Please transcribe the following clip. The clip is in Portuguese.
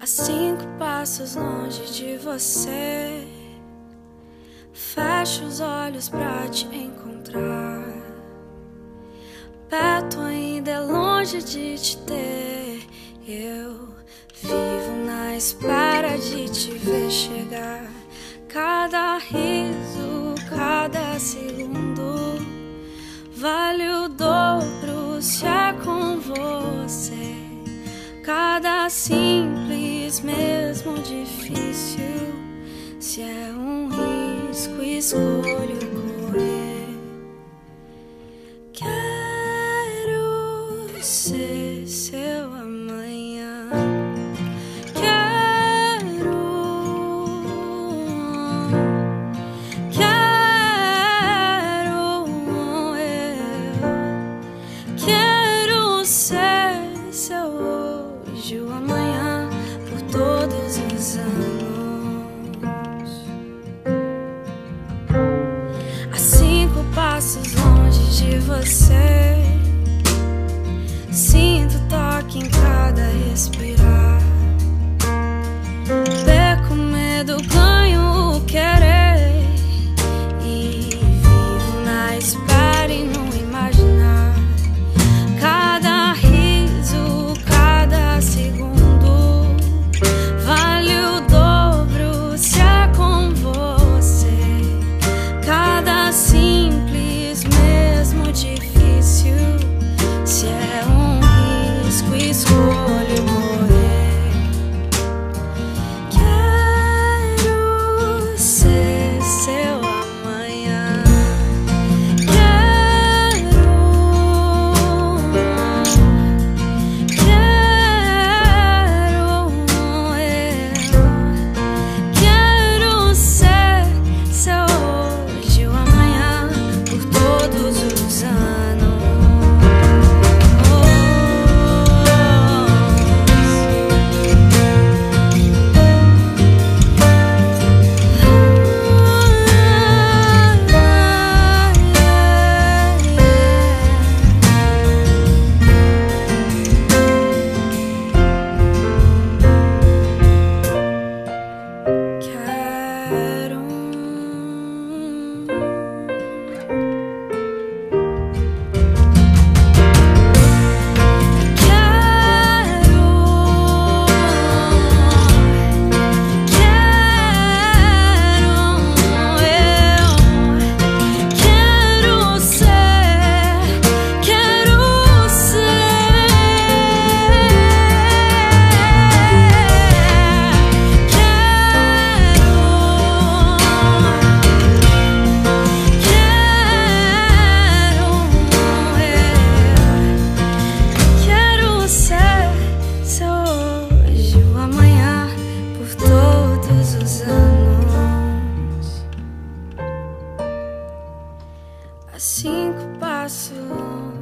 A 5 passos longe de você, fecho os olhos pra te encontrar. Perto ainda é longe de te ter. Eu vivo na espera de te ver chegar. Cada riso, cada segundo vale o dobro se é com você. Cada simples, mesmo difícil, se é um risco, escolho correr. Quero ser seu amanhã. Quero ser seu hoje, o amanhã, por todos os anos. A 5 passos longe de você, sinto toque em cada respirar. Perco o medo, ganho o querer, e vivo na espera e no imaginar. Cada riso, cada segundo vale o dobro se é com você. Cada simples, mesmo difícil, se é um risco, escolho morrer. Quero ser seu amanhã. Quero ser seu hoje, o amanhã, por todos os anos. A 5 passos